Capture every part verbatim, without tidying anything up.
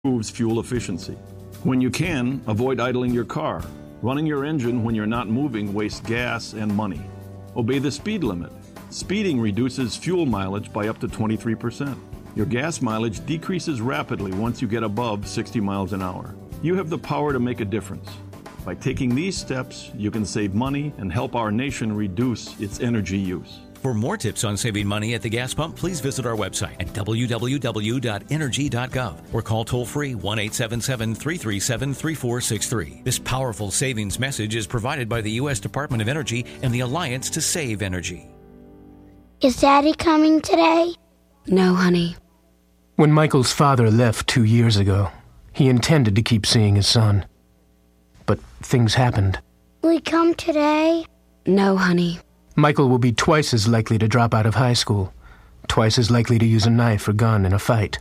improves fuel efficiency. When you can, avoid idling your car. Running your engine when you're not moving wastes gas and money. Obey the speed limit. Speeding reduces fuel mileage by up to twenty-three percent. Your gas mileage decreases rapidly once you get above sixty miles an hour. You have the power to make a difference. By taking these steps, you can save money and help our nation reduce its energy use. For more tips on saving money at the gas pump, please visit our website at w w w dot energy dot gov or call toll-free one eight seven seven, three three seven, three four six three. This powerful savings message is provided by the U S Department of Energy and the Alliance to Save Energy. Is Daddy coming today? No, honey. When Michael's father left two years ago, he intended to keep seeing his son. But things happened. Will he come today? No, honey. Michael will be twice as likely to drop out of high school, twice as likely to use a knife or gun in a fight.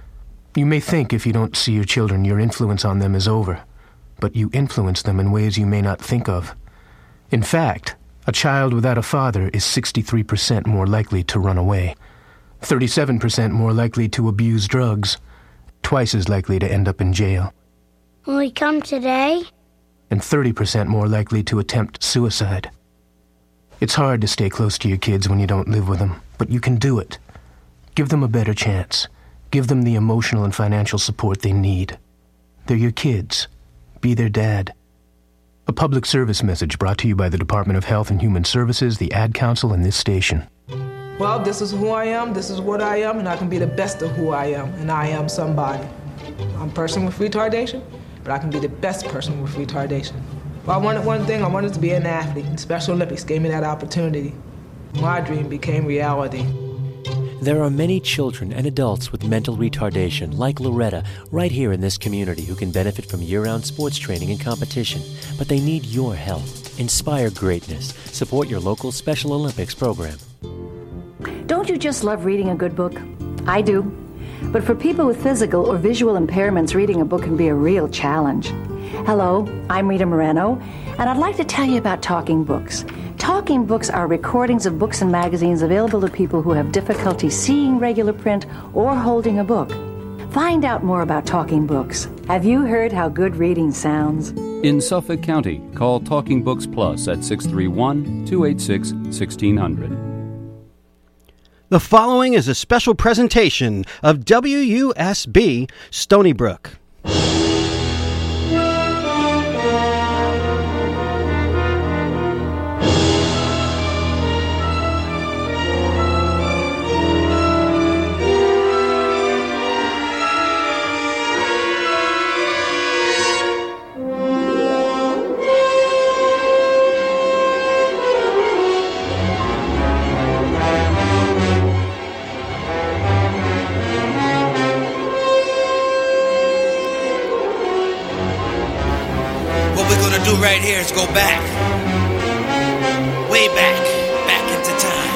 You may think if you don't see your children, your influence on them is over, but you influence them in ways you may not think of. In fact, a child without a father is sixty-three percent more likely to run away, thirty-seven percent more likely to abuse drugs, twice as likely to end up in jail. Will he come today? And thirty percent more likely to attempt suicide. It's hard to stay close to your kids when you don't live with them, but you can do it. Give them a better chance. Give them the emotional and financial support they need. They're your kids. Be their dad. A public service message brought to you by the Department of Health and Human Services, the Ad Council, and this station. Well, this is who I am, this is what I am, and I can be the best of who I am, and I am somebody. I'm a person with retardation, but I can be the best person with retardation. Well, I wanted one thing, I wanted to be an athlete, and Special Olympics gave me that opportunity. My dream became reality. There are many children and adults with mental retardation, like Loretta, right here in this community who can benefit from year-round sports training and competition, but they need your help. Inspire greatness. Support your local Special Olympics program. Don't you just love reading a good book? I do. But for people with physical or visual impairments, reading a book can be a real challenge. Hello, I'm Rita Moreno, and I'd like to tell you about Talking Books. Talking Books are recordings of books and magazines available to people who have difficulty seeing regular print or holding a book. Find out more about Talking Books. Have you heard how good reading sounds? In Suffolk County, call Talking Books Plus at six three one, two eight six, one six zero zero. The following is a special presentation of W U S B Stony Brook. Right here is go back, way back, back into time.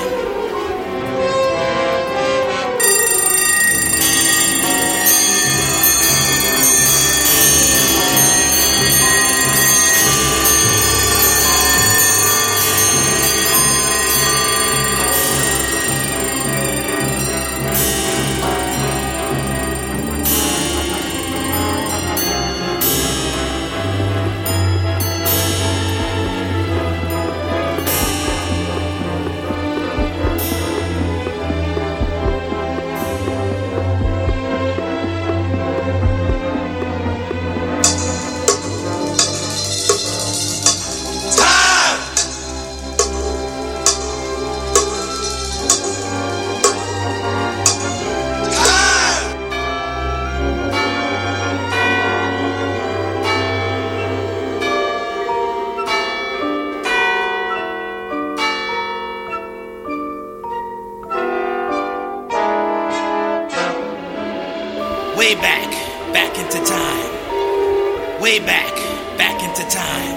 Way back, back into time. Way back, back into time.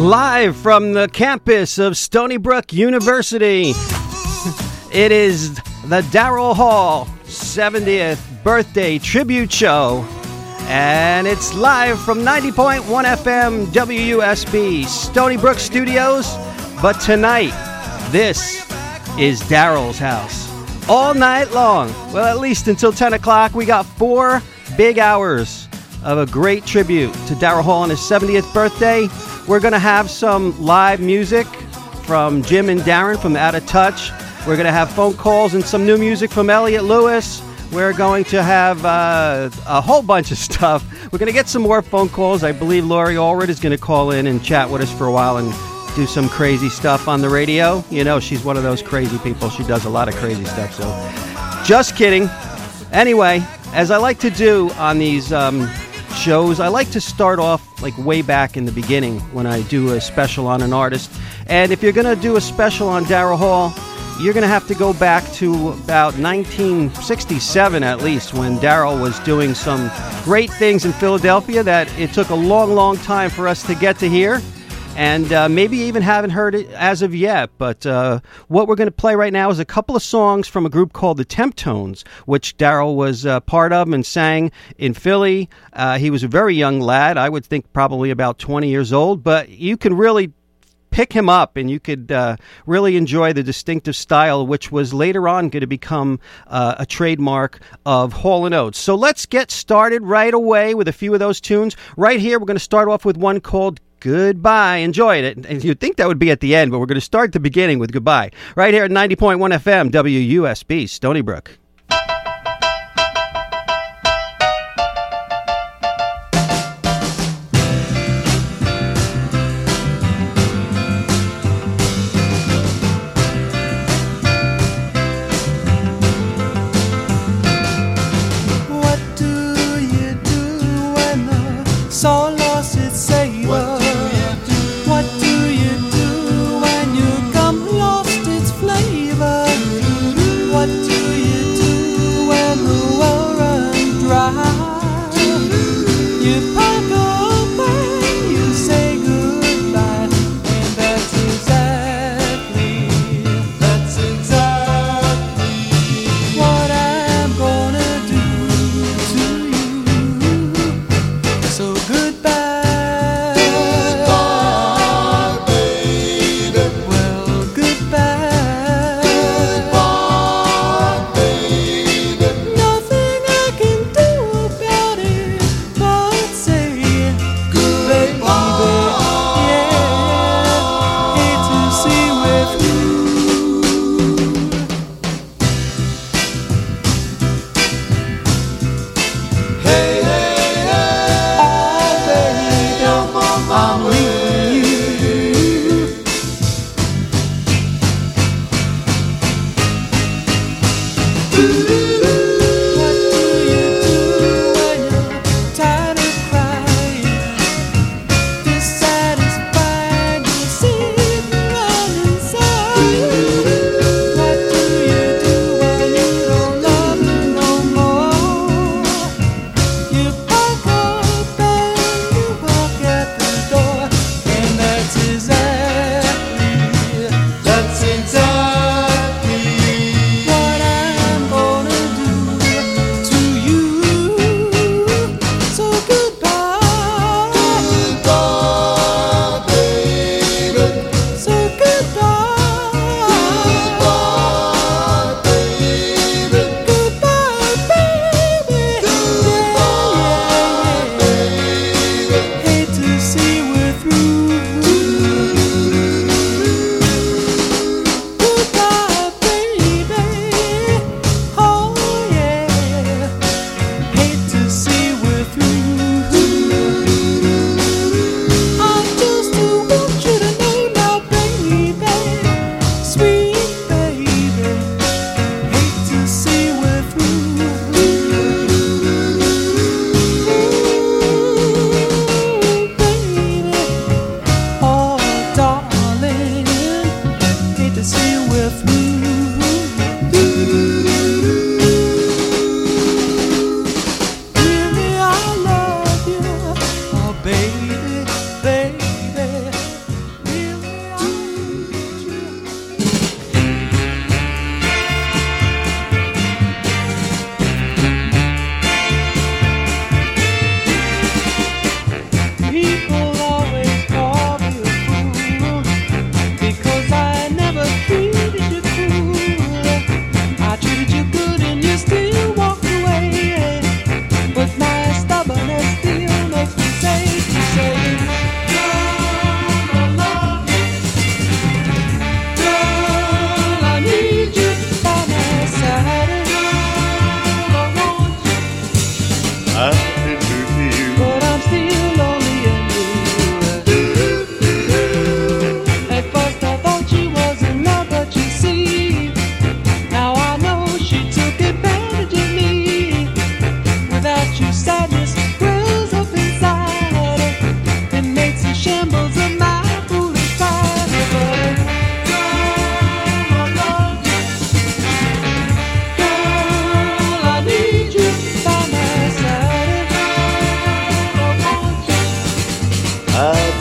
Live from the campus of Stony Brook University, it is the Daryl Hall seventieth birthday tribute show. And it's live from ninety point one F M W U S B Stony Brook Studios. But tonight, this is Daryl's house. All night long, well, at least until ten o'clock, we got four big hours of a great tribute to Daryl Hall on his seventieth birthday. We're going to have some live music from Jim and Darren from Out of Touch. We're going to have phone calls and some new music from Elliot Lewis. We're going to have uh, a whole bunch of stuff. We're going to get some more phone calls. I believe Lori Allred is going to call in and chat with us for a while and do some crazy stuff on the radio. You know, she's one of those crazy people. She does a lot of crazy stuff. So, just kidding. Anyway, as I like to do on these um, shows, I like to start off like way back in the beginning when I do a special on an artist. And if you're going to do a special on Daryl Hall, you're going to have to go back to about nineteen sixty-seven at least, when Daryl was doing some great things in Philadelphia that it took a long, long time for us to get to hear. And uh, maybe even haven't heard it as of yet. But uh, what we're going to play right now is a couple of songs from a group called the Temptones, which Daryl was uh, part of and sang in Philly. Uh, he was a very young lad. I would think probably about twenty years old. But you can really pick him up and you could uh, really enjoy the distinctive style, which was later on going to become uh, a trademark of Hall and Oates. So let's get started right away with a few of those tunes. Right here, we're going to start off with one called Goodbye. Enjoy it. And you'd think that would be at the end, but we're going to start at the beginning with Goodbye. Right here at ninety point one F M, W U S B, Stony Brook. Hey, hey, hey, oh, baby.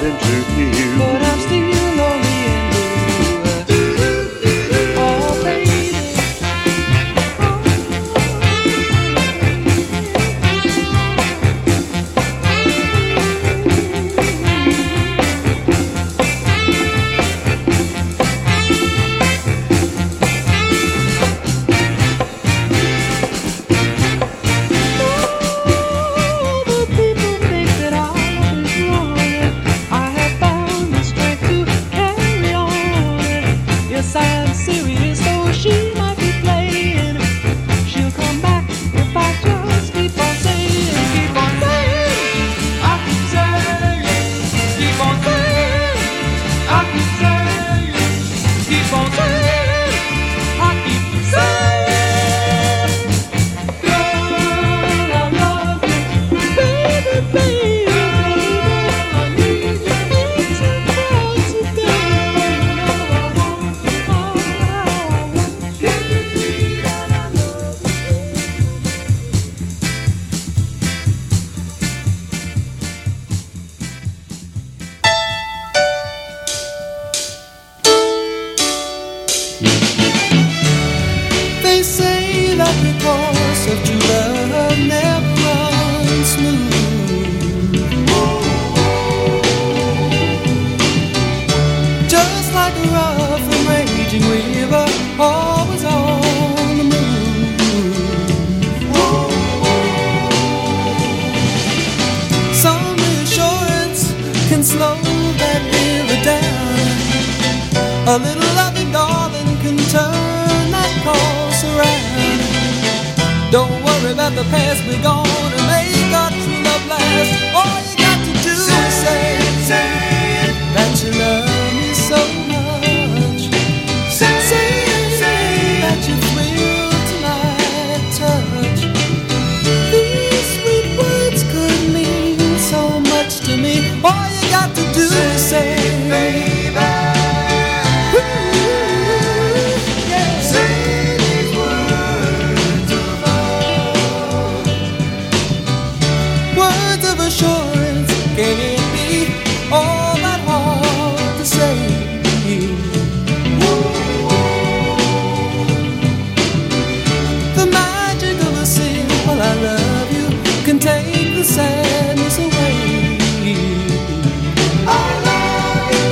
nothing to you. But I'm still lonely and blue. Oh, baby. A little loving darling can turn that course around. Don't worry about the past, we're gonna make our true love last. All you got to do say, is say, say that you love me so much. Say, say, say that you thrill to my touch. These sweet words could mean so much to me. All you got to do say, is say, baby. Assurance, can it be all that hard to say? The magic of a simple I love you can take the sadness away. I love you.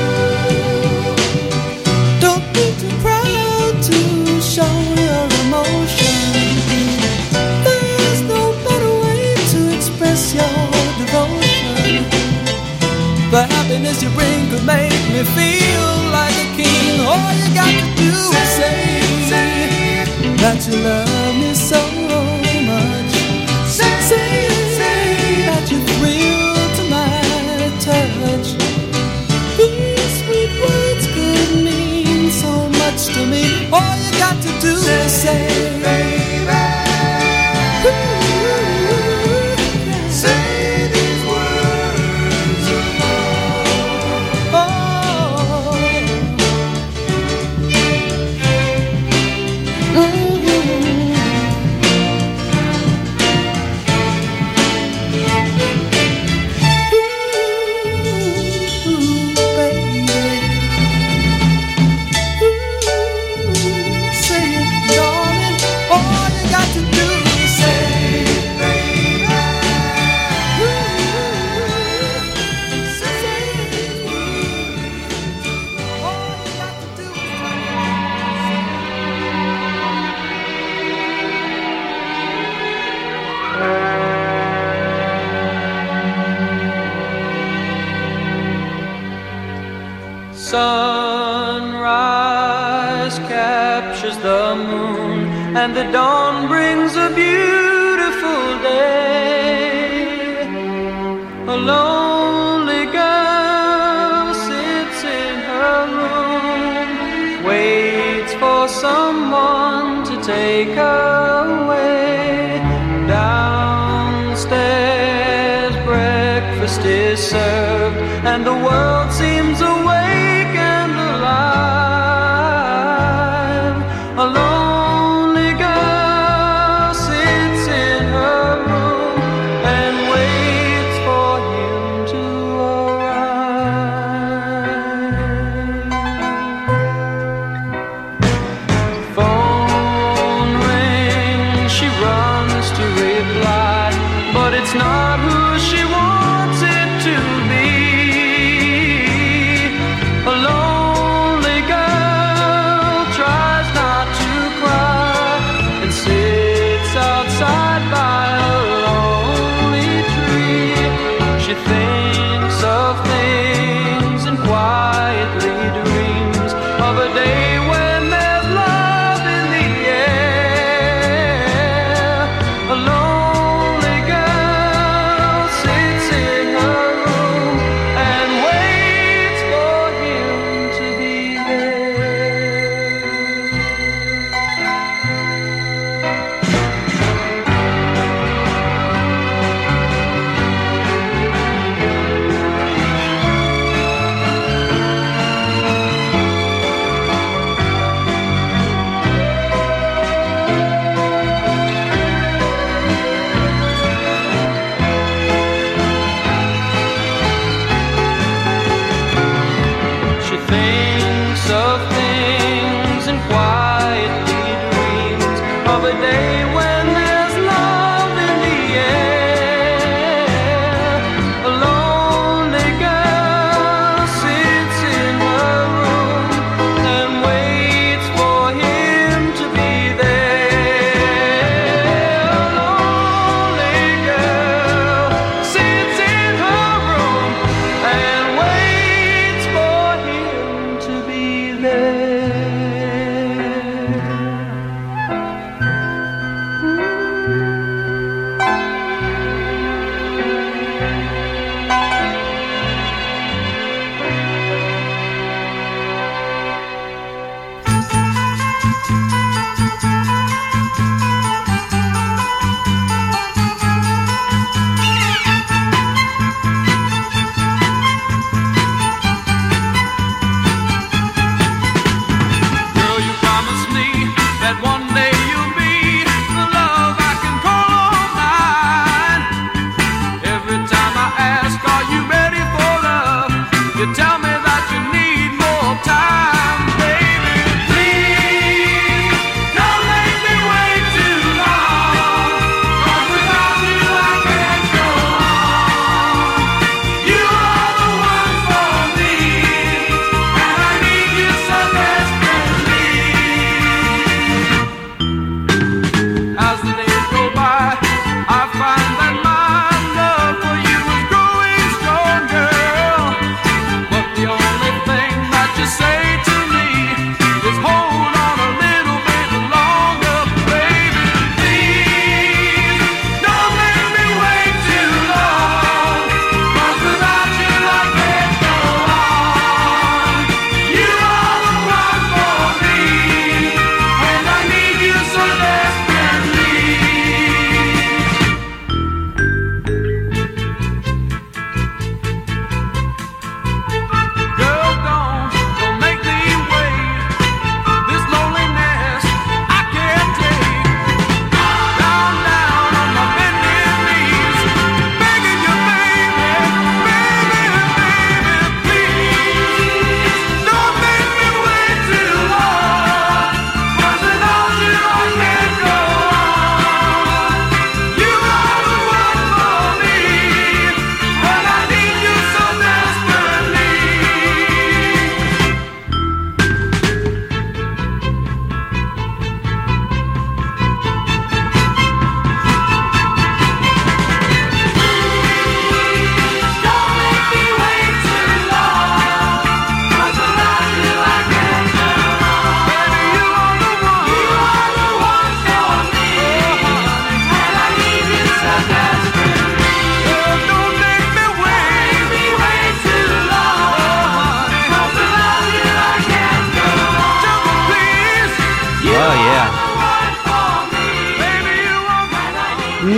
Don't be too proud to show your emotion. There's no better way to express your devotion. The happiness you bring could make me feel like a king. All you got to do is say, say that you love me so much. Say, say, say that you thrill to my touch. These sweet words could mean so much to me. All you got to do is say, baby. Sunrise captures the moon, and the dawn brings a beautiful day. A lonely girl sits in her room, waits for someone to take her away. Downstairs, breakfast is served, and the world seems awake and alive. A lonely girl sits in her room and waits for him to arrive.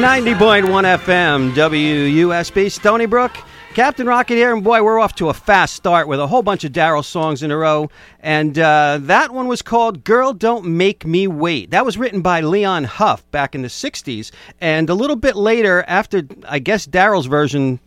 ninety point one F M, W U S B, Stony Brook. Captain Rocket here, and boy, we're off to a fast start with a whole bunch of Daryl songs in a row. And uh, that one was called Girl Don't Make Me Wait. That was written by Leon Huff back in the sixties. And a little bit later, after, I guess, Daryl's version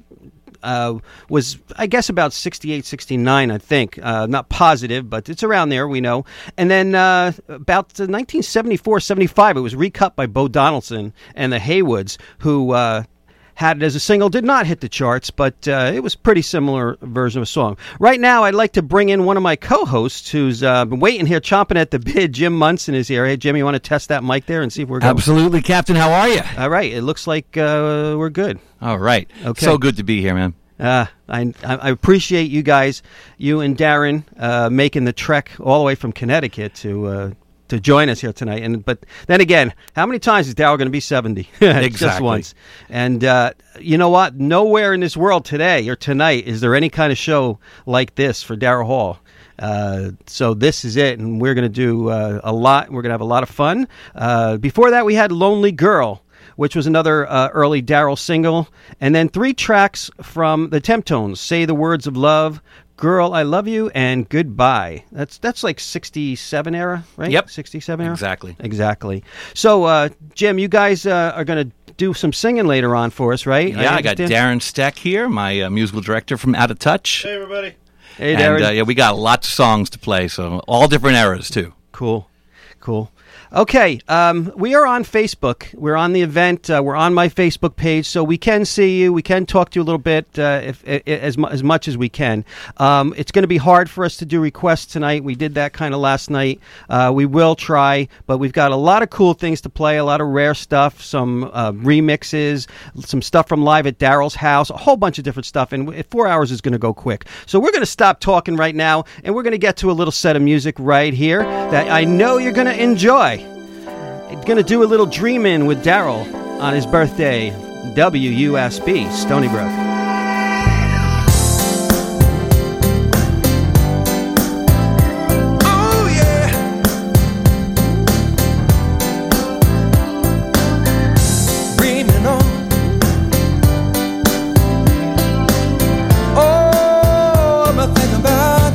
uh, was, I guess, about sixty-eight, sixty-nine, I think. Uh, not positive, but it's around there, we know. And then uh, about nineteen seventy-four, seventy-five, it was recut by Bo Donaldson and the Haywoods, who... Uh, had it as a single, did not hit the charts, but uh, it was a pretty similar version of a song. Right now, I'd like to bring in one of my co-hosts who's uh, been waiting here, chomping at the bit. Jim Munson is here. Hey, Jim, you want to test that mic there and see if we're good? Absolutely, Captain. How are you? All right. It looks like uh, we're good. All right. Okay. So good to be here, man. Uh, I, I appreciate you guys, you and Darren, uh, making the trek all the way from Connecticut to... Uh, to join us here tonight. And but then again, how many times is Daryl going to be seventy? Exactly. Just once. And uh, you know what? Nowhere in this world today or tonight is there any kind of show like this for Daryl Hall. Uh, so this is it, and we're going to do uh, a lot. We're going to have a lot of fun. Uh, before that, we had Lonely Girl, which was another uh, early Daryl single. And then three tracks from the Temptones, Say the Words of Love, Girl, I Love You, and Goodbye. That's that's like sixty-seven era, right? Yep. sixty-seven era? Exactly. Exactly. So, uh, Jim, you guys uh, are going to do some singing later on for us, right? Yeah, I, I got Darren Steck here, my uh, musical director from Out of Touch. Hey, everybody. Hey, and, Darren. Uh, yeah, we got lots of songs to play, so all different eras, too. Cool. Cool. Okay, um, we are on Facebook. We're on the event. Uh, we're on my Facebook page, so we can see you. We can talk to you a little bit, uh, if, if, as, mu- as much as we can. Um, it's going to be hard for us to do requests tonight. We did that kind of last night. Uh, we will try, but we've got a lot of cool things to play, a lot of rare stuff, some uh, remixes, some stuff from live at Daryl's house, a whole bunch of different stuff, and four hours is going to go quick. So we're going to stop talking right now, and we're going to get to a little set of music right here that I know you're going to enjoy. Going to do a little dreamin' with Daryl on his birthday. W U S B, Stony Brook. Oh yeah. Dreaming on. Oh, I'm a thinking about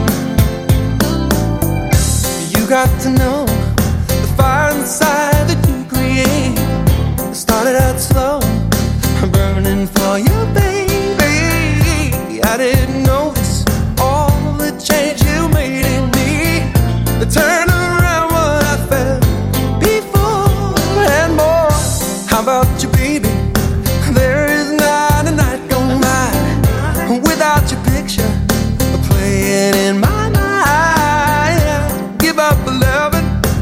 you. You got to know. Inside that you create started out slow, burning for you, baby. I didn't notice all the change you made in me. The turn around what I felt before and more. How about you, baby? There is not a night gone by without your picture playing in my mind. Give up loving.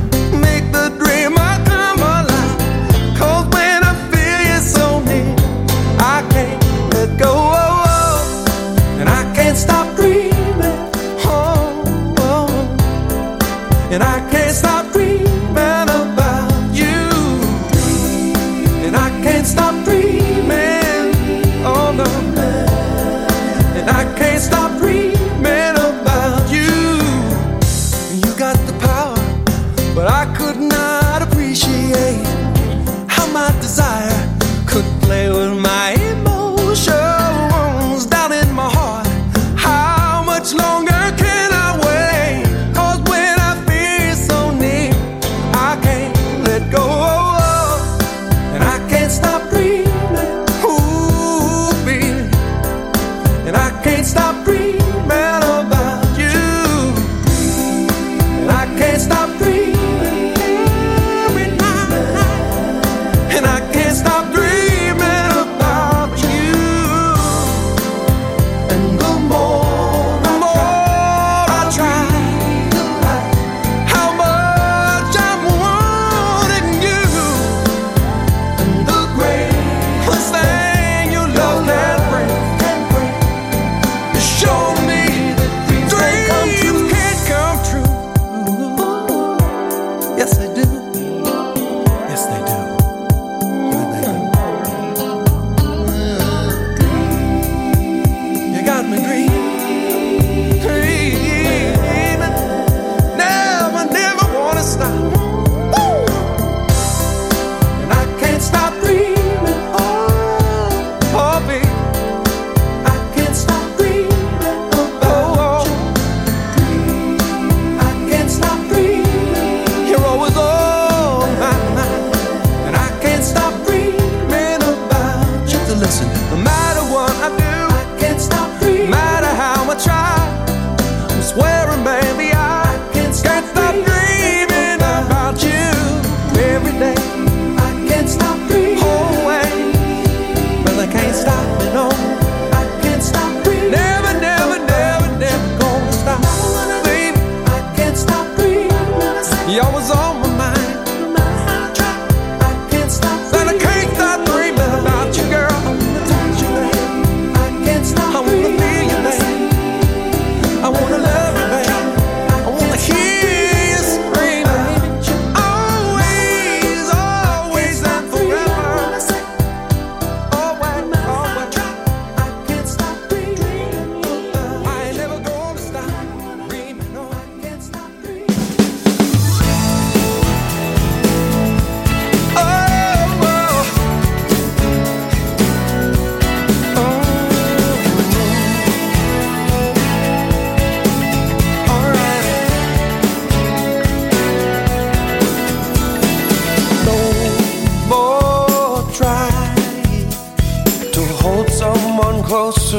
And I can't stop dreaming about you. And I can't stop dreaming, oh no. And I can't stop dreaming about you. You got the power, but I could not appreciate how my desire could play with my emotions down in my heart. How much longer can I wait? Stop dreaming about you, and I can't stop dreaming every night, and I can't stop dreaming about you. And the more, the more I try, how much I'm wanting you, and the greatest thing you love can bring. Show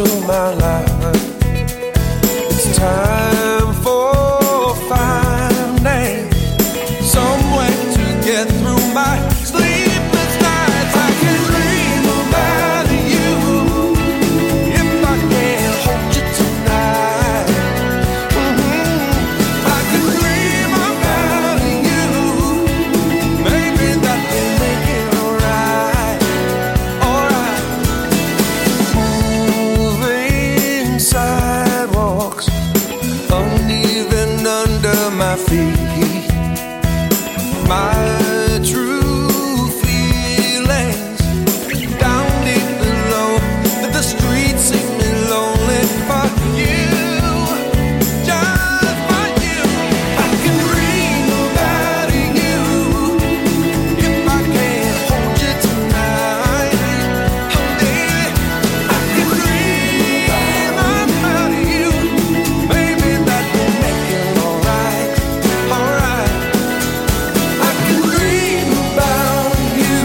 my life. It's time for finding some way to get through my sleepless nights. I can dream about you if I can't hold you tonight. Mm-hmm. I can dream about you. Maybe that will make it alright. Alright. Moving sidewalks, uneven under my feet. My true feelings down deep below, that the streets seem me lonely for you, just for you. I can dream about you if I can't hold you tonight. Oh, baby, I can dream about you. Maybe that will make it alright, alright. I can dream about you.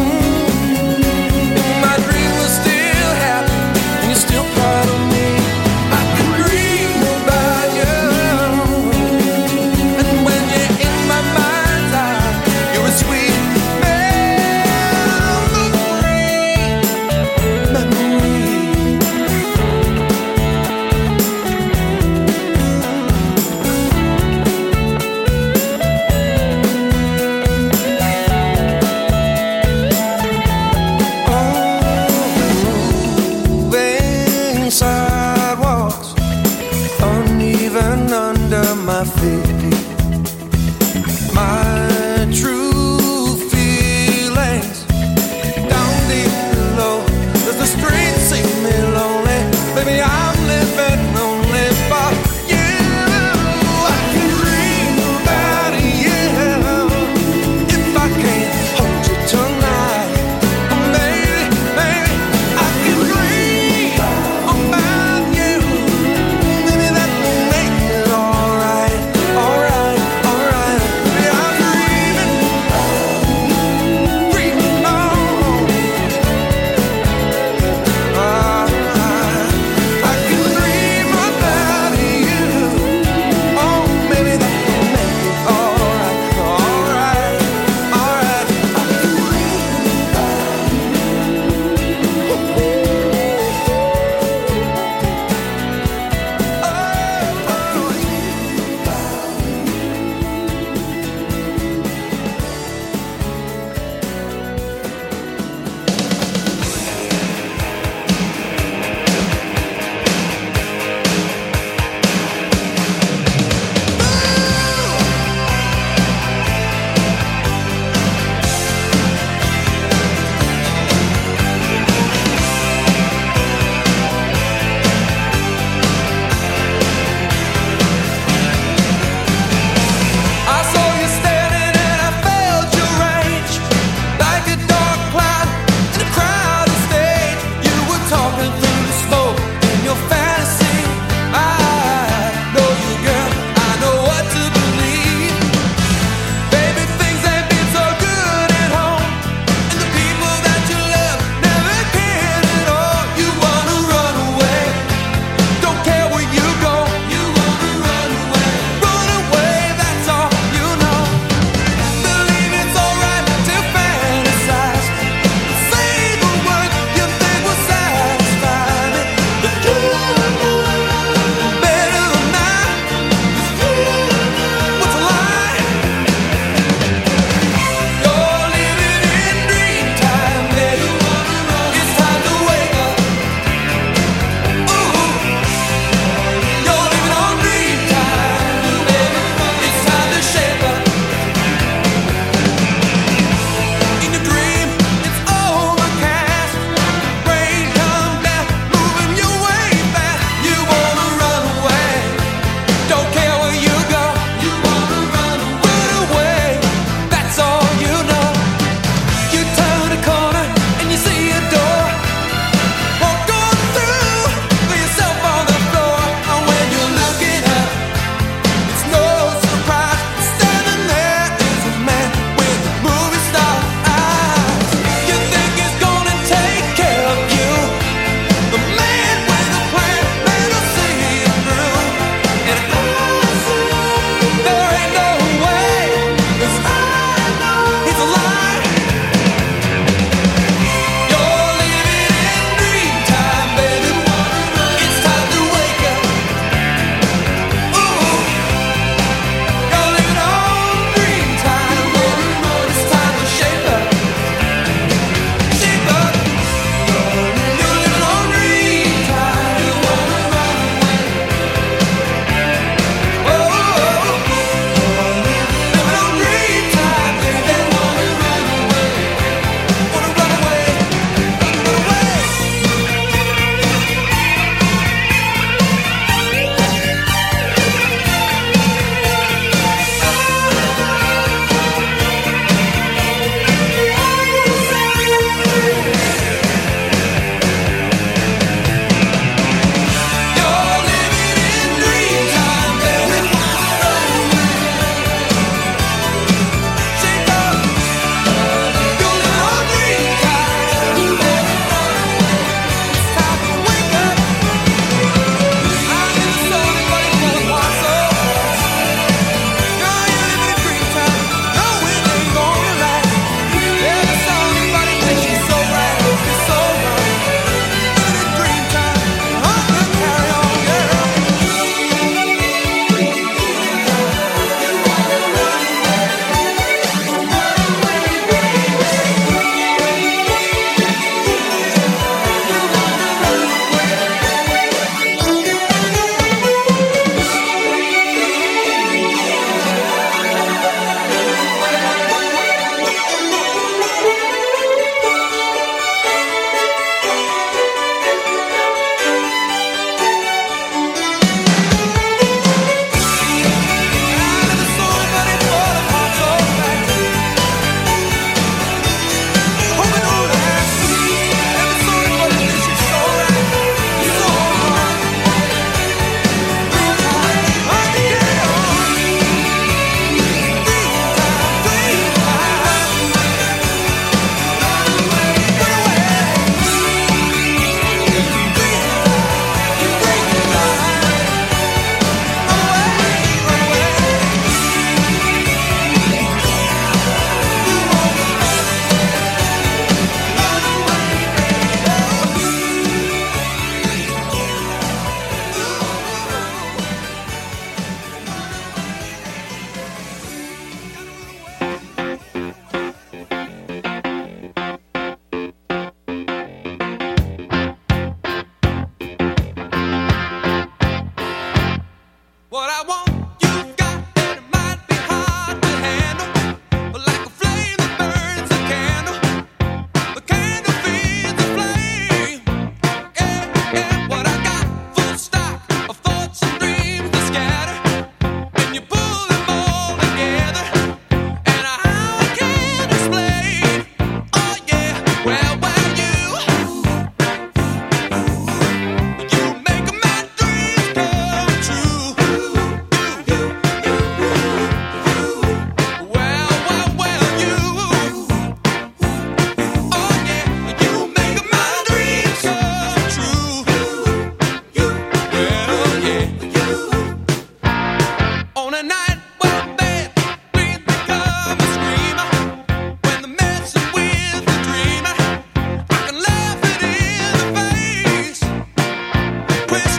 My dream was still happy, and you're still part of me. I can dream about you. And when you're in my mind's eye, you're a sweet memory, memory. Moving sidewalks, uneven under my feet. My true feelings down deep below, does the street seem me lonely? Baby, I'm living only for you. I can dream about you if I can't hold you tonight. Baby, baby, I can dream about you. Maybe that will make it alright, alright, alright. Baby, I'm dreaming, dreaming on. Ah, I can dream about you. Oh, maybe that will make it alright, alright, alright. I can I saw you standing and I felt your rage, like a dark cloud in a crowded stage. You were talking through the smoke in your fantasy. I know you, girl, I know what to believe. Baby, things ain't been so good at home, and the people that you love never cared at all. You wanna run away, don't care where you go. You wanna run away, run away, that's all you know. Believe it's alright to fantasize, say the word you think will satisfy me. But you know better than I, 'cause you know what's a lie. You're living in dream time, baby. It's time to wake up. Ooh, you're living on dream time, baby. It's time to shape up. In your dream, it's overcast. Rain come down, moving your way fast.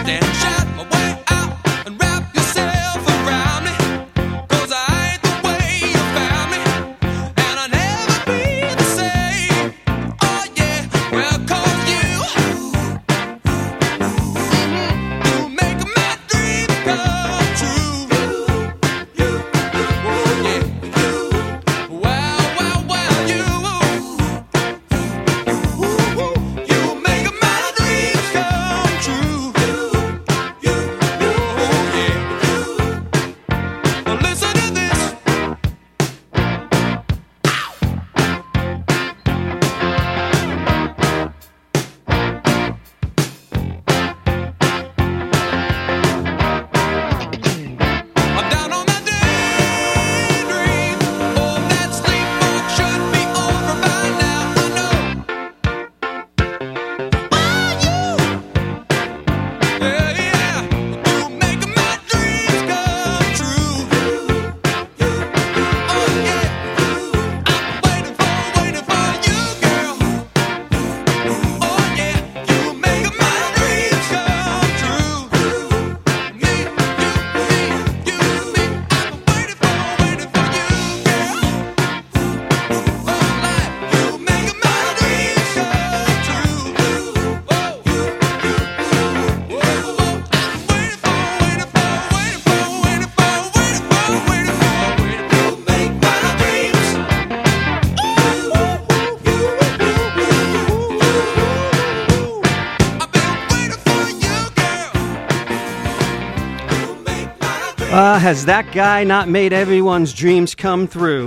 Uh, has that guy not made everyone's dreams come through?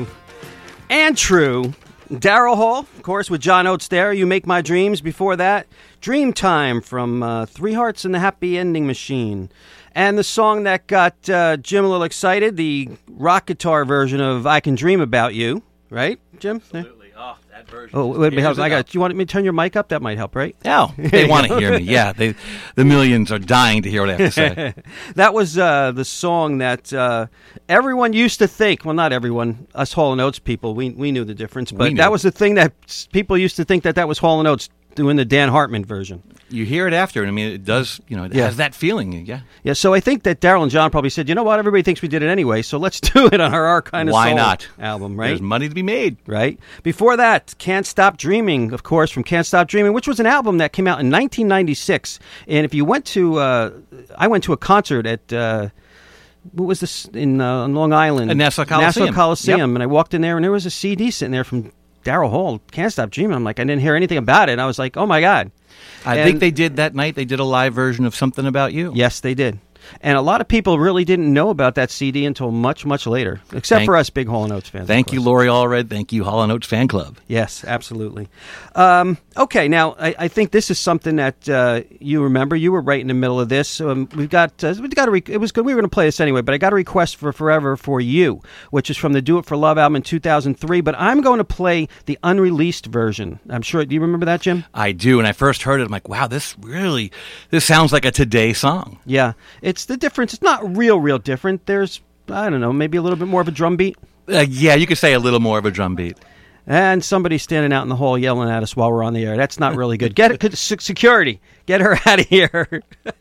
And true. Daryl Hall, of course, with John Oates there. You Make My Dreams. Before that, Dreamtime from uh, Three Hearts and the Happy Ending Machine. And the song that got uh, Jim a little excited, the rock guitar version of I Can Dream About You. Right, Jim? Absolutely. Oh, that version. Oh, wait, help. I got. Do you want me to turn your mic up? That might help, right? No, they want to hear me. Yeah, they, the millions are dying to hear what I have to say. That was uh, the song that uh, everyone used to think. Well, not everyone. Us Hall and Oates people, we we knew the difference. But that was the thing that people used to think that that was Hall and Oates doing the Dan Hartman version. You hear it after, and I mean, it does, you know, it Yeah. has that feeling, yeah. Yeah, so I think that Daryl and John probably said, you know what, everybody thinks we did it anyway, so let's do it on our, our Kind of Why Soul not? album, right? There's money to be made. Right. Before that, Can't Stop Dreaming, of course, from Can't Stop Dreaming, which was an album that came out in nineteen ninety-six. And if you went to, uh, I went to a concert at, uh, what was this, in uh, on Long Island? At Nassau Coliseum. Nassau Coliseum, Yep. and I walked in there, and there was a C D sitting there from Daryl Hall, Can't Stop Dreaming. I'm like, I didn't hear anything about it, and I was like, oh my God. I And- think they did that night, they did a live version of Something About You. Yes, they did. And a lot of people really didn't know about that C D until much, much later, except Thank- for us big Hall and Oates fans. of Thank you, course. Lori Allred. Thank you, Hall and Oates Fan Club. Yes, absolutely. Um, okay, now I, I think this is something that uh, you remember. You were right in the middle of this. Um, we've got uh, we've got a re- it was good. We were going to play this anyway, but I got a request for "Forever for You," which is from the "Do It for Love" album in two thousand three. But I'm going to play the unreleased version. I'm sure. Do you remember that, Jim? I do. When I first heard it, I'm like, wow, this really, this sounds like a Today song. Yeah, it's the difference. It's not real, real different. There's I don't know, maybe a little bit more of a drum beat. Uh, yeah, you could say a little more of a drum beat. And somebody standing out in the hall yelling at us while we're on the air. That's not really good. Get it, security. Get her out of here.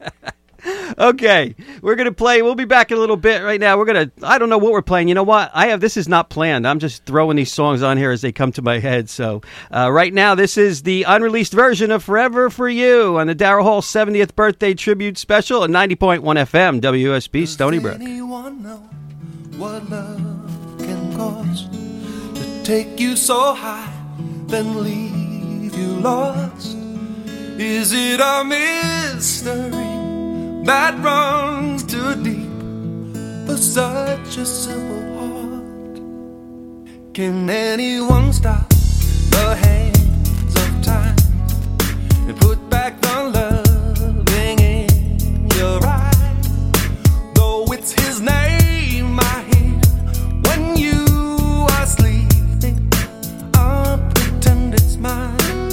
Okay, we're going to play. We'll be back in a little bit. Right now, we're going to, I don't know what we're playing. You know what? I have, this is not planned. I'm just throwing these songs on here as they come to my head. So uh, right now, this is the unreleased version of Forever for You on the Daryl Hall seventieth birthday tribute special at ninety point one F M, W S B Stony Brook. Does anyone know what love can cost? To take you so high, then leave you lost? Is it a mystery that runs too deep for such a simple heart? Can anyone stop the hands of time and put back the loving in your eyes? Though it's his name I hear when you are sleeping, I'll pretend it's mine.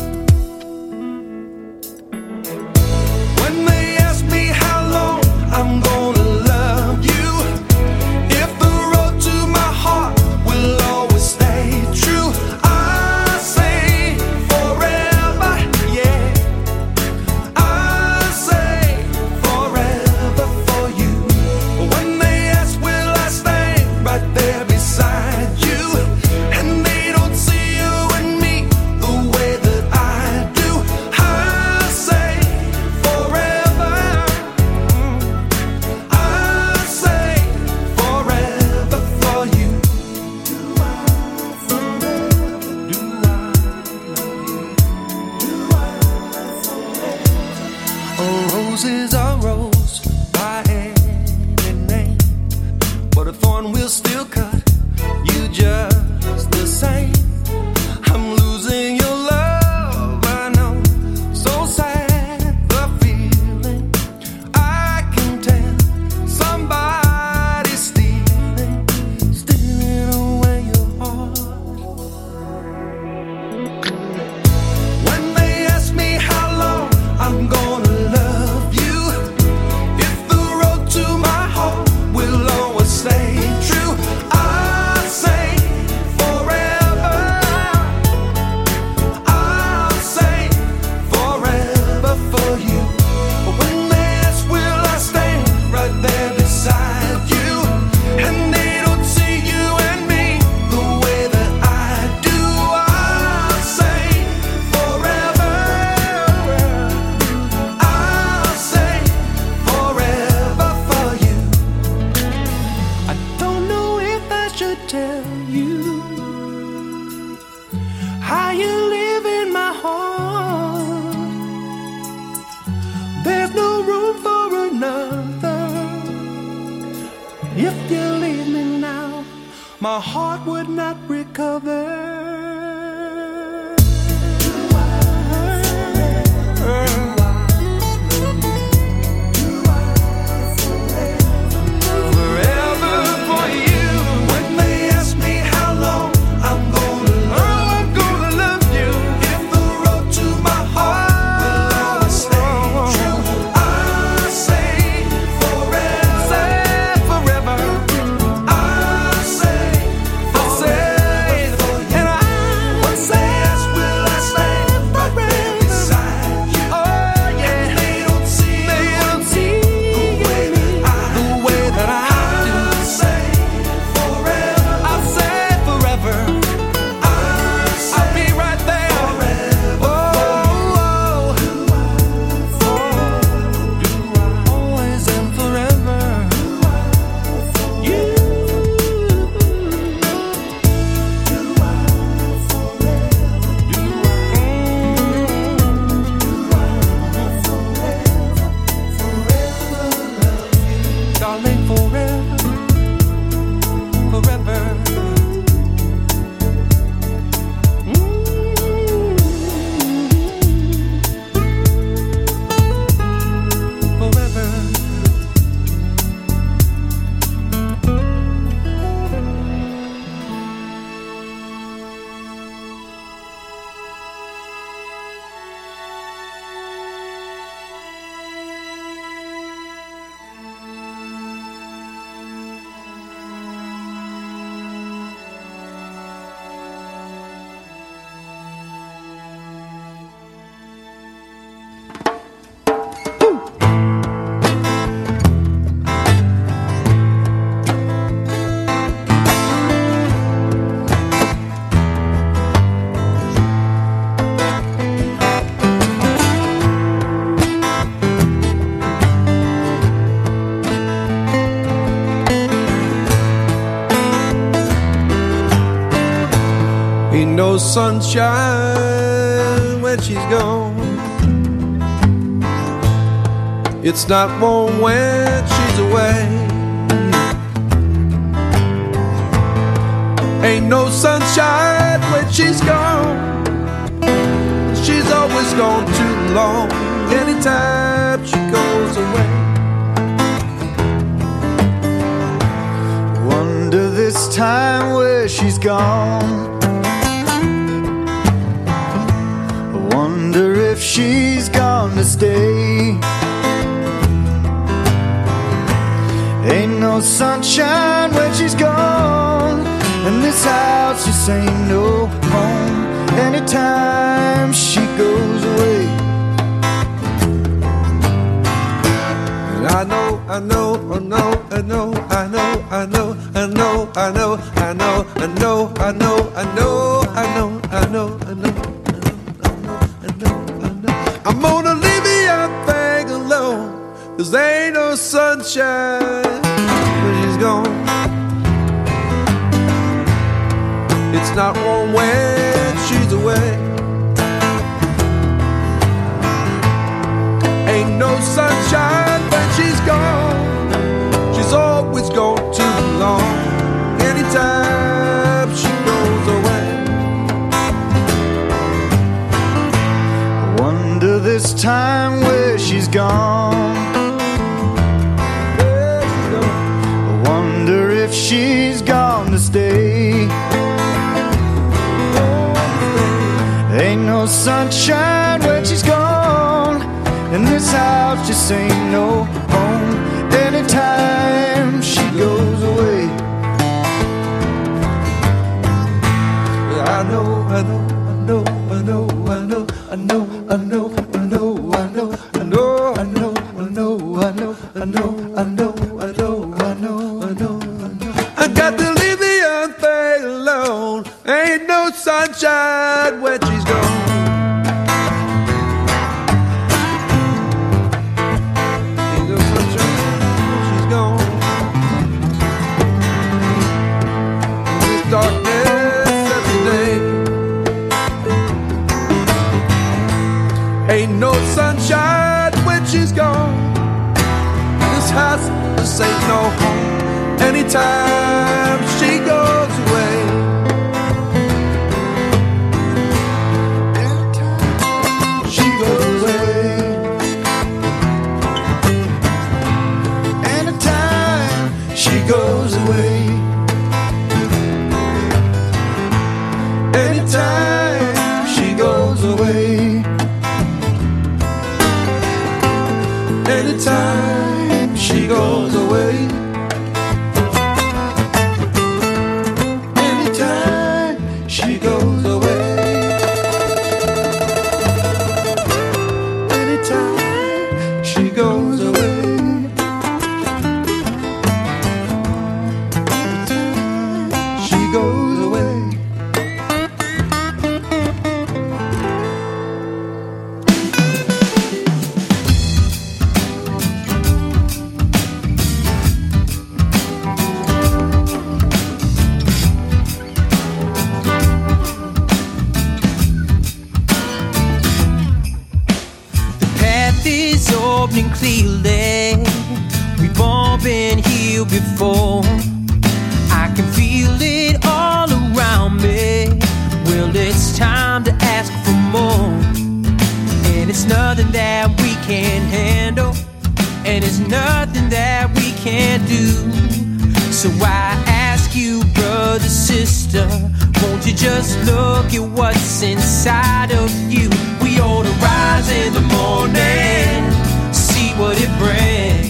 When they ask me how long I'm gonna love you, if the road to my heart will always stay true, I say forever, yeah. Ain't no sunshine when she's gone. It's not warm when she's away. Ain't no sunshine when she's gone. She's always gone too long. Anytime she goes away. Wonder this time where she's gone. Wonder if she's gonna stay. Ain't no sunshine when she's gone, and this house just ain't no home anytime she goes away. And I know, I know, I know, I know, I know, I know, I know, I know, I know, I know, I know, I know, I know, I know, I know, I know, I know. I'm gonna leave the young thing alone, 'cause there ain't no sunshine when she's gone. It's not warm when she's away. Ain't no sunshine when she's gone. She's always gone too long. Anytime she goes away. I wonder this time where she's gone. I wonder if she's gonna stay. Ain't no sunshine when she's gone, and this house just ain't no home anytime she goes away. I know, I know, I know, I know, I know, I know, I know, I know, I know, I know, I know, I know, I know, I know, I know, I know, I know, I know, I know. I got to leave the young thing alone. Ain't no sunshine when she's gone. Ain't no sunshine when she's gone. This darkness every day. Ain't no sunshine when she's gone. This house just ain't no home anytime she goes away. She goes away. Anytime she goes away. Anytime she goes away. Anytime she goes away. Anytime she goes away. Anytime she goes away. Anytime she goes away. Opening clearly, we've all been here before. I can feel it all around me. Well, it's time to ask for more, and it's nothing that we can't handle, and it's nothing that we can't do. So I ask you, brother, sister, won't you just look at what's inside of you? We ought to rise in the morning, see what it brings.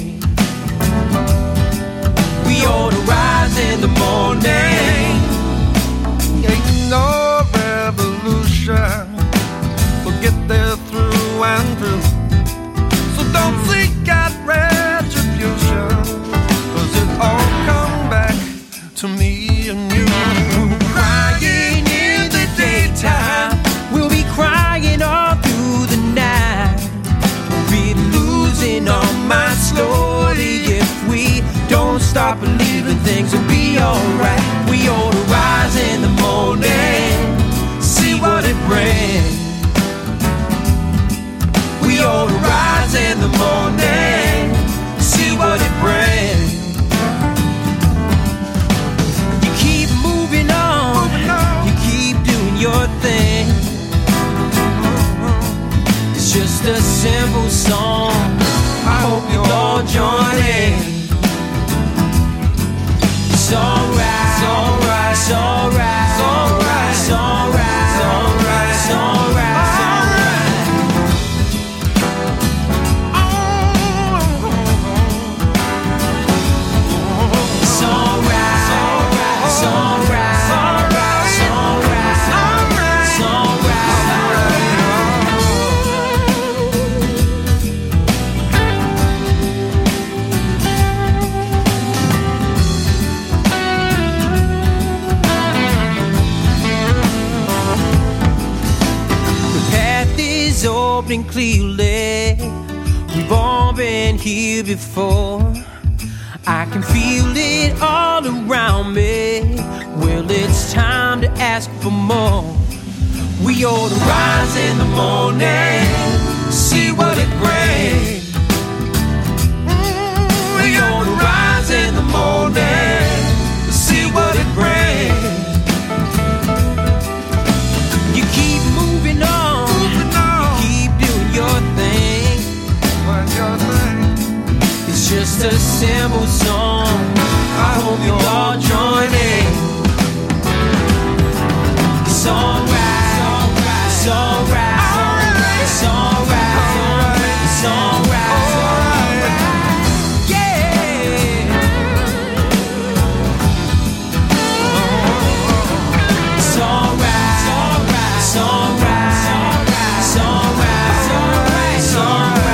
We ought to rise in the morning. Ain't no revolution will get there through and through. So don't seek out retribution, 'cause it all come back to me and you. Crying in the daytime, we'll be crying all through the night. We'll be losing our minds slowly if we don't stop believing things will be alright. We ought to rise in the morning, opening clearly. We've all been here before. I can feel it all around me. Well, it's time to ask for more. We ought to rise in the morning, see what it brings. We ought to rise in the morning, see what it brings. You keep moving on, moving on. You keep doing your thing. What's your thing? It's just a simple song. I hope you all join in. It's alright, it's alright, it's alright, it's alright, yeah. It's alright, it's alright, it's alright, it's alright.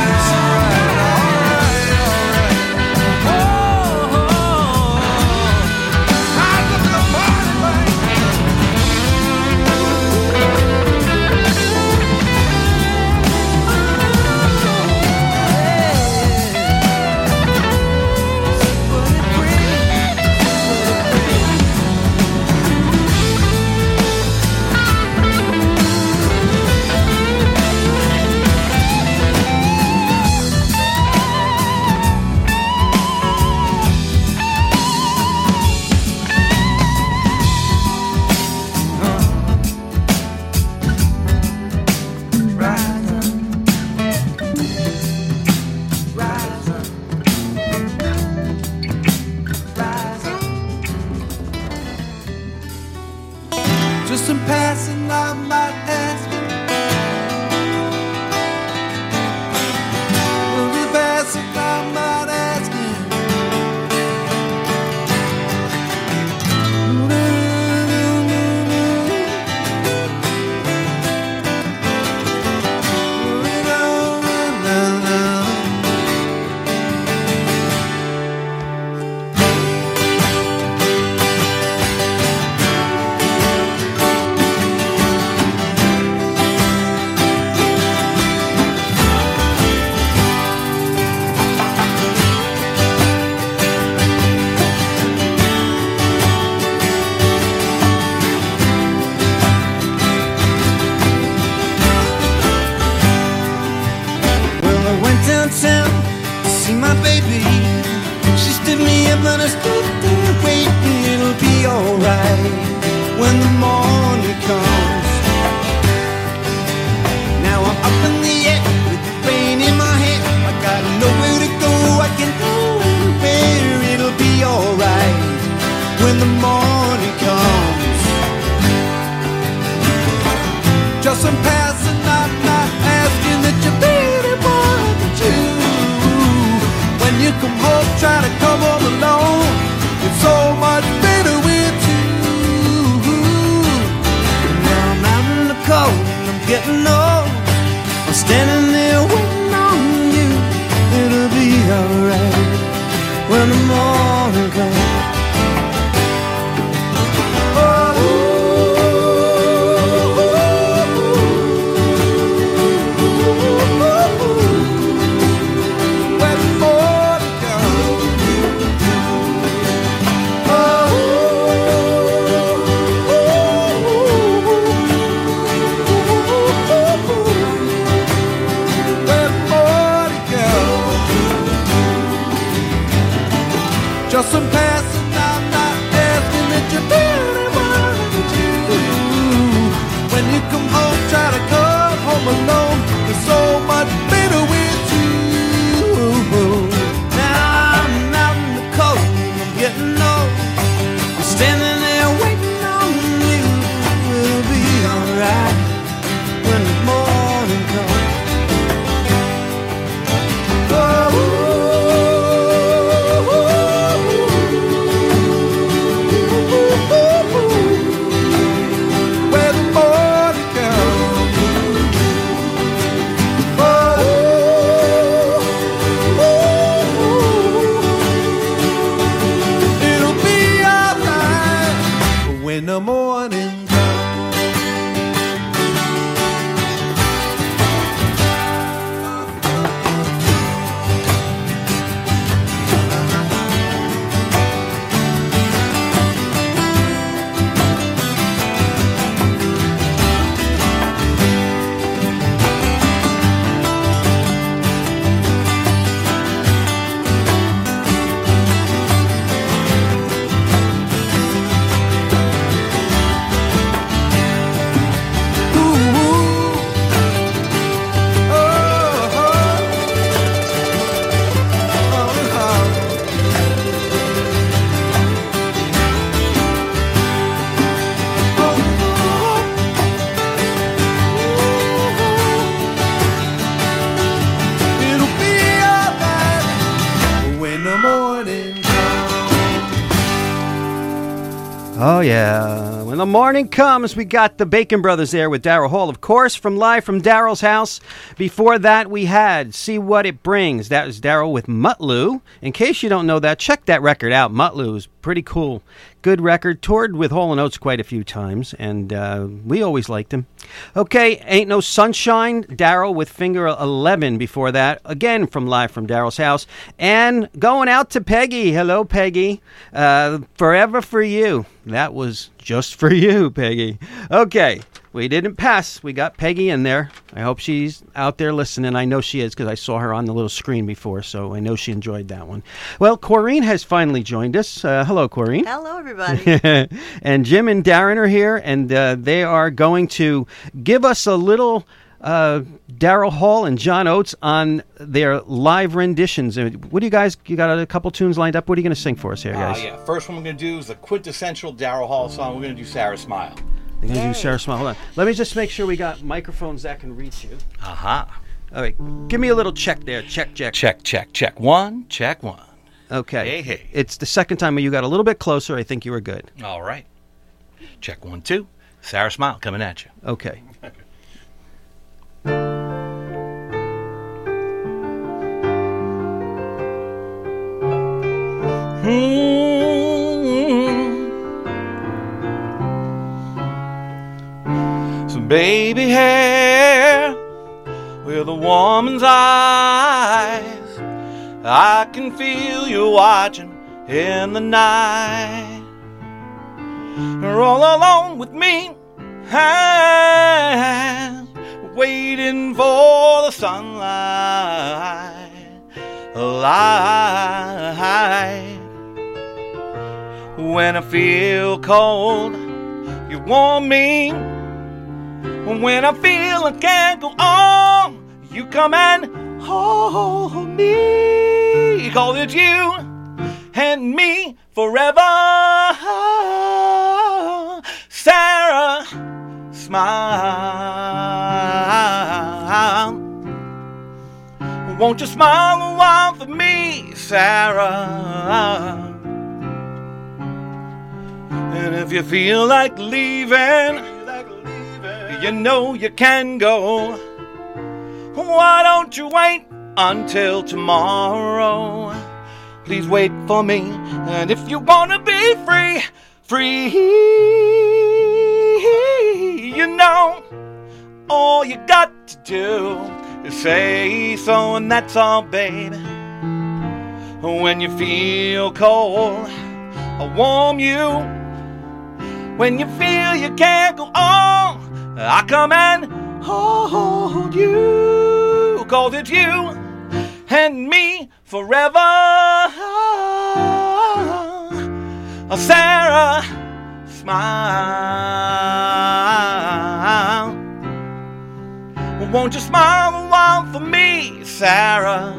Just in passing, I might ask you. Just in passing, I might ask you. Downtown to see my baby. She stood me up and I stood there waiting. It'll be alright when the morning comes. Now I'm up in the air with the rain in my hair. I got nowhere to go, I can go anywhere. It'll be alright when the morning comes. Just some passing, I'm not asking that you be. When you come home, try to come home alone. It's so much better with you. Now I'm out in the cold, I'm getting old. I'm standing there waiting on you. It'll be alright when the morning comes. Just some passing, I'm not asking that you be anyone but you. When you come home, try to come home alone. It's so much better with you. Now I'm out in the cold, I'm getting old. I'm standing there waiting on you. It'll be alright when the morning comes. Oh, morning comes. Oh, yeah. When the morning comes, we got the Bacon Brothers there with Daryl Hall, of course, from live from Daryl's house. Before that, we had See What It Brings. That was Daryl with Mutloo. In case you don't know that, check that record out. Mutloo is pretty cool. Good record. Toured with Hall and Oates quite a few times, and uh, we always liked him. Okay, Ain't No Sunshine. Daryl with Finger eleven before that. Again, from live from Daryl's house. And going out to Peggy. Hello, Peggy. Uh, Forever For You. That was just for you, Peggy. Okay, we didn't pass. We got Peggy in there. I hope she's out there listening. I know she is because I saw her on the little screen before, so I know she enjoyed that one. Well, Corrine has finally joined us. Uh, hello, Corrine. Hello, everybody. And Jim and Darren are here, and uh, they are going to give us a little uh, Daryl Hall and John Oates on their live renditions. What do you guys, you got a couple tunes lined up? What are you going to sing for us here, guys? Uh, yeah, first one we're going to do is the quintessential Daryl Hall song. We're going to do Sarah Smile. They're going to do Sarah Smile. Hold on. Let me just make sure we got microphones that can reach you. Aha. Uh-huh. All right. Give me a little check there. Check, check. Check, check, check. One, check one. Okay. Hey, hey. It's the second time you got a little bit closer. I think you were good. All right. Check one, two. Sarah Smile coming at you. Okay. Some baby hair with a woman's eyes. I can feel you watching in the night. You're all alone with me, and waiting for the sunlight. Light. When I feel cold, you warm me. When I feel I can't go on, you come and hold me. 'Cause it's you and me forever. Sarah, smile. Won't you smile a while for me, Sarah? And if you feel like leaving, you know you can go. Why don't you wait until tomorrow? Please wait for me. And if you want to be free, free, you know, all you got to do is say so, and that's all, baby. When you feel cold, I'll warm you. When you feel you can't go on, I come and hold you. 'Cause it's you and me forever. Oh, Sarah, smile. Won't you smile a while for me, Sarah?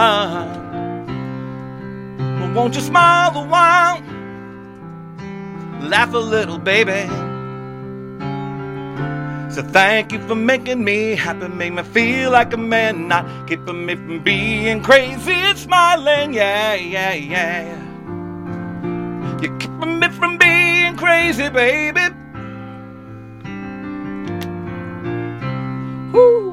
Won't you smile a while? Laugh a little, baby. So thank you for making me happy, make me feel like a man, not keeping me from being crazy and smiling, yeah, yeah, yeah. You're keeping me from being crazy, baby. Woo.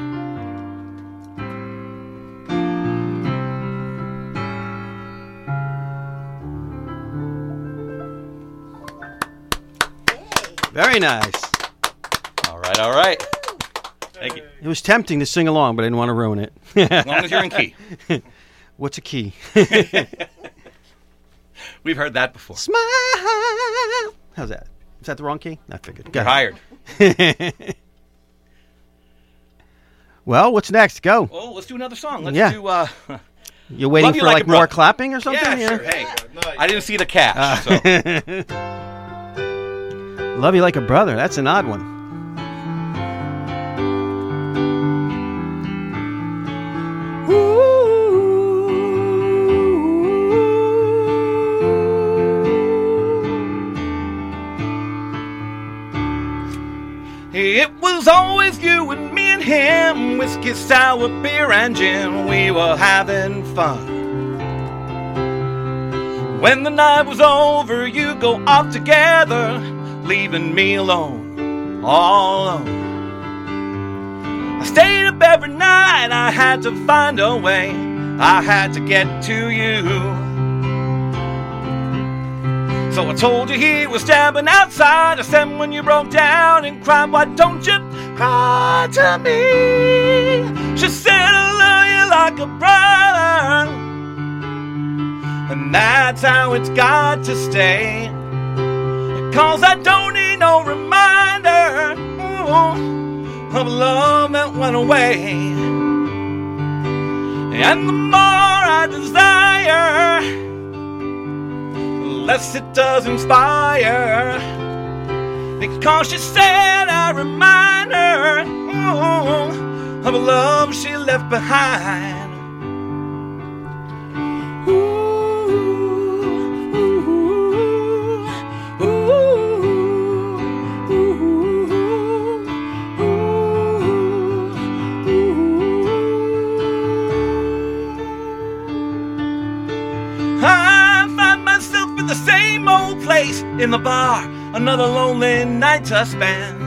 Very nice. All right, all right. Thank you. It was tempting to sing along, but I didn't want to ruin it. As long as you're in key. What's a key? We've heard that before. Smile. How's that? Is that the wrong key? I figured. You're hired. Well, what's next? Go. Oh, let's do another song. Let's Yeah. do... Uh, You're waiting Love You for Like like a more Brother. clapping or something? Yeah, sure. Hey, I didn't see the cash, Uh, so... Love You Like a Brother. That's an odd one. It was always you and me and him, whiskey, sour, beer, and gin. We were having fun. When the night was over, you go off together, leaving me alone, all alone. I stayed up every night, I had to find a way, I had to get to you. So I told you he was standing outside. I said when you broke down and cried, why don't you cry to me? She said I love you like a brother, and that's how it's got to stay. Cause I don't need no reminder ooh, of love that went away. And the more I desire, less it does inspire. Because she said I remind her ooh, of a love she left behind. Ooh, ooh, ooh, ooh, ooh. I find myself in the same old place, in the bar, another lonely night to spend.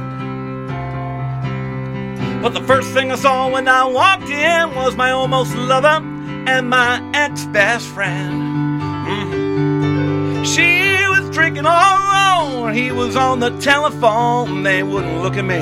But the first thing I saw when I walked in was my almost lover and my ex-best friend. Mm. She was drinking all alone, he was on the telephone, they wouldn't look at me.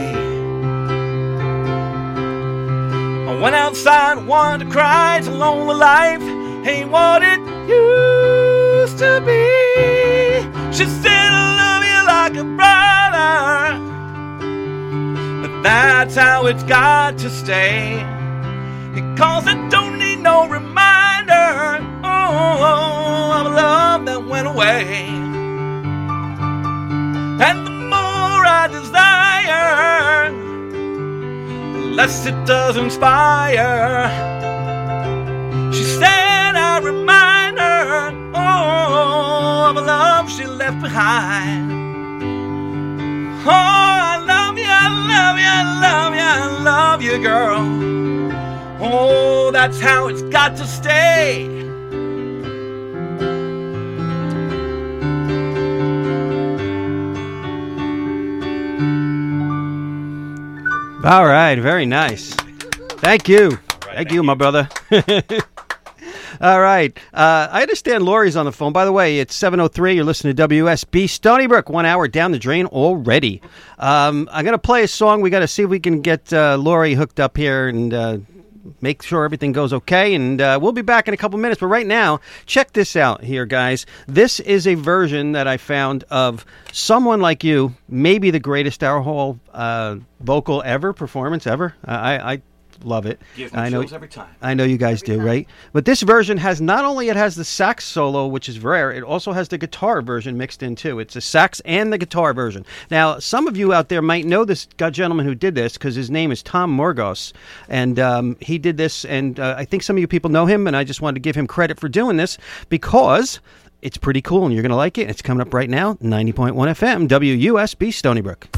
I went outside, wanted to cry, it's a lonely life, ain't what it used to be. She said I love you like a brother, but that's how it's got to stay. Because I don't need no reminder oh, of a love that went away. And the more I desire, the less it does inspire. She said I remind her oh, of a love she left behind. Oh, I love you, I love you, I love you, I love you, girl. Oh, that's how it's got to stay. All right, very nice. Thank you. Right, thank, thank you, you, my brother. All right. Uh, I understand Lori's on the phone. By the way, it's seven oh three. You're listening to W S B Stony Brook. One hour down the drain already. Um, I'm going to play a song. We got to see if we can get uh, Lori hooked up here and uh, make sure everything goes okay. And uh, we'll be back in a couple minutes. But right now, check this out here, guys. This is a version that I found of Someone Like You, maybe the greatest Daryl Hall uh, vocal ever, performance ever. I, I love it. Gives me I know, chills every time. I know you guys Every do, time. right? But this version has not only it has the sax solo, which is rare, it also has the guitar version mixed in too. It's the sax and the guitar version. Now, some of you out there might know this gentleman who did this because his name is Tom Morgos, and um, he did this, and uh, I think some of you people know him, and I just wanted to give him credit for doing this because it's pretty cool, and you're going to like it. It's coming up right now, ninety point one F M, W U S B Stony Brook.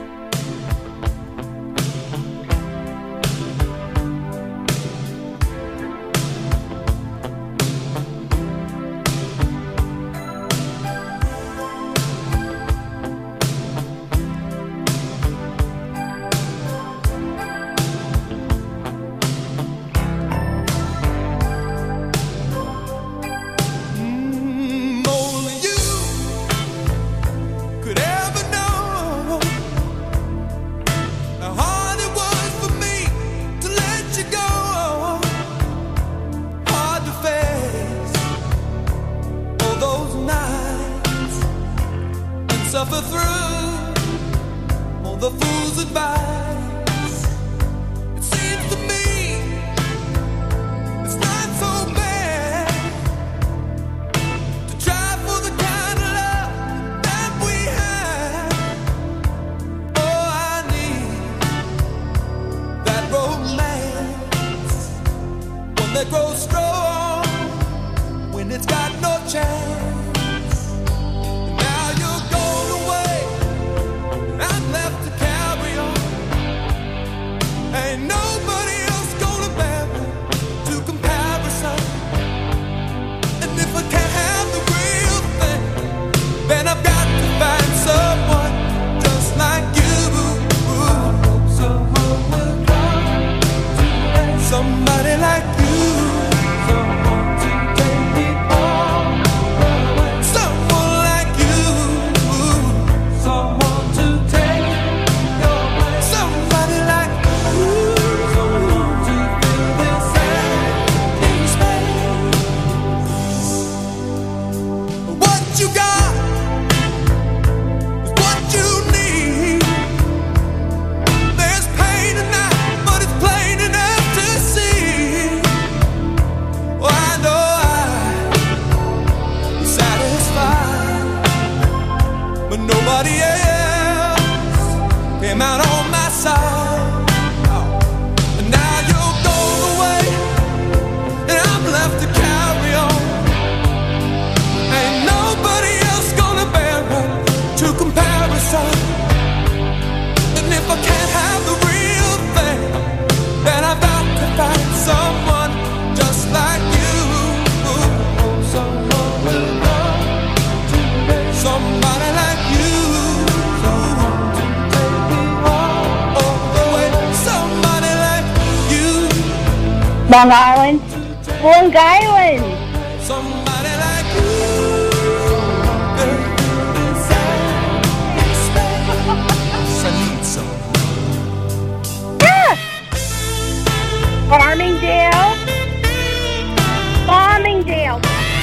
Suffer through all the fool's advice. It seems to me it's not so bad to try for the kind of love that we have. Oh, I need that romance, one that grows strong when it's got no chance. Ain't nobody else gonna bear to comparison. And if I can't have the real you got is what you need. There's pain tonight, but it's plain enough to see. Oh, I know I'm satisfied, but nobody else came out on my side. And now you're gone away, and I'm left to carry on. Ain't nobody else gonna bear up to comparison. And if I can't have the real thing, then I've got to find someone just like you. Someone will love today. Somebody like you. Someone to take me all the way. Somebody like you. Long Island. Long Island. Somebody like you. Ah! Farmingdale. Farmingdale.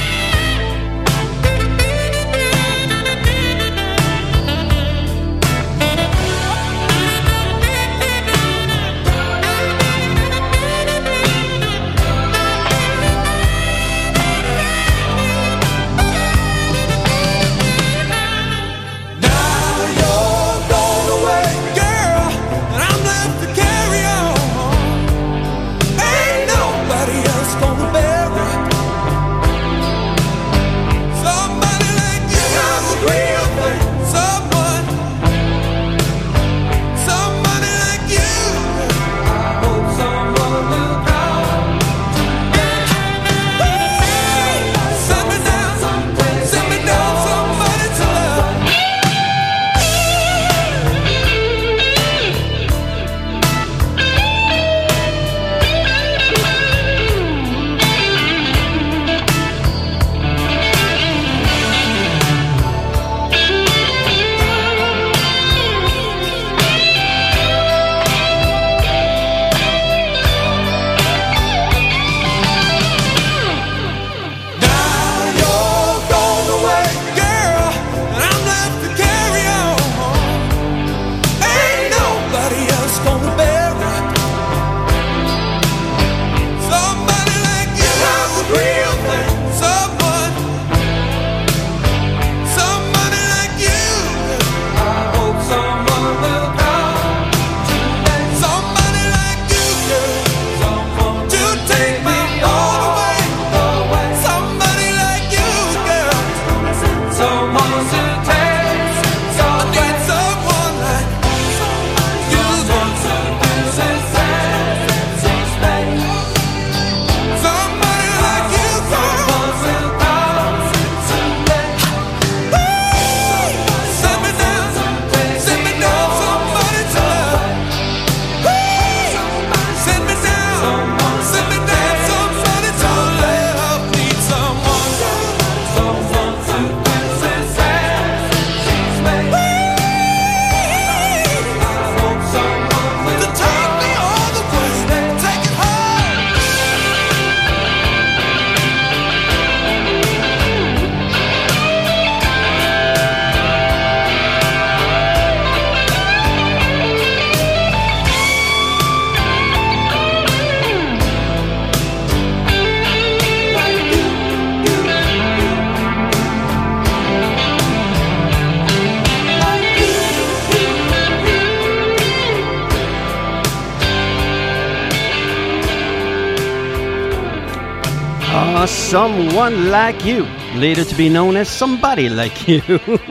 Uh, someone like you, later to be known as Somebody Like You.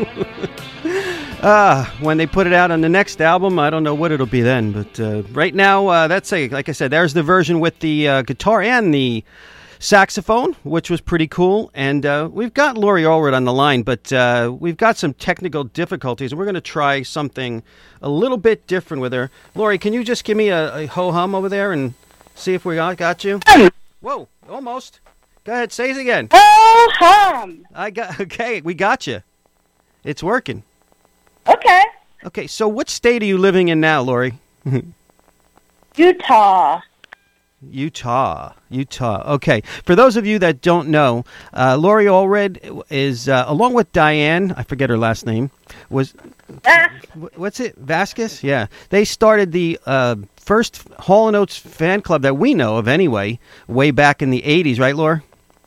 uh, when they put it out on the next album, I don't know what it'll be then, but uh, right now, uh, that's a, like I said, there's the version with the uh, guitar and the saxophone, which was pretty cool. And uh, we've got Lori Allred on the line, but uh, we've got some technical difficulties, and we're going to try something a little bit different with her. Lori, can you just give me a, a ho-hum over there and see if we got, got you? Whoa, almost. Go ahead, say it again. Ho-hum. I got, okay, we got you. It's working. Okay. Okay, so what state are you living in now, Lori? Utah. Utah, Utah. Okay. For those of you that don't know, uh, Lori Allred is, uh, along with Diane, I forget her last name, was, what's it, Vasquez? Yeah. They started the uh, first Hall and Oates fan club that we know of anyway, way back in the eighties, right, Laura?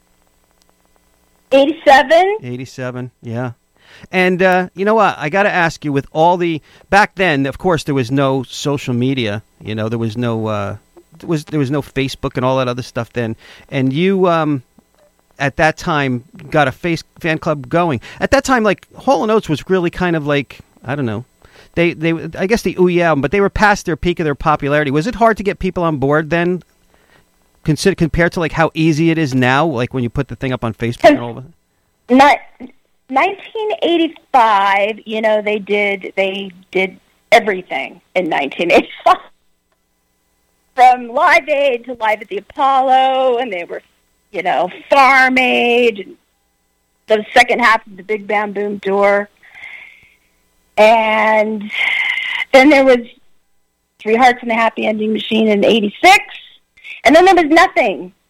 eighty-seven eighty-seven, yeah. And uh, you know what? I got to ask you, with all the, back then, of course, there was no social media. You know, there was no... Uh, There was there was no Facebook and all that other stuff then, and you um, at that time got a face fan club going. At that time, like Hall and Oates was really kind of like, I don't know, they they I guess the ooh yeah, but they were past their peak of their popularity. Was it hard to get people on board then? Consider compared to like how easy it is now, like when you put the thing up on Facebook and all that. Not nineteen eighty-five. You know, they did they did everything in nineteen eighty-five. From Live Aid to Live at the Apollo, and they were, you know, Farm Aid, and the second half of the Big Bam Boom tour. And then there was Three Hearts and a Happy Ending Machine in eighty-six, and then there was nothing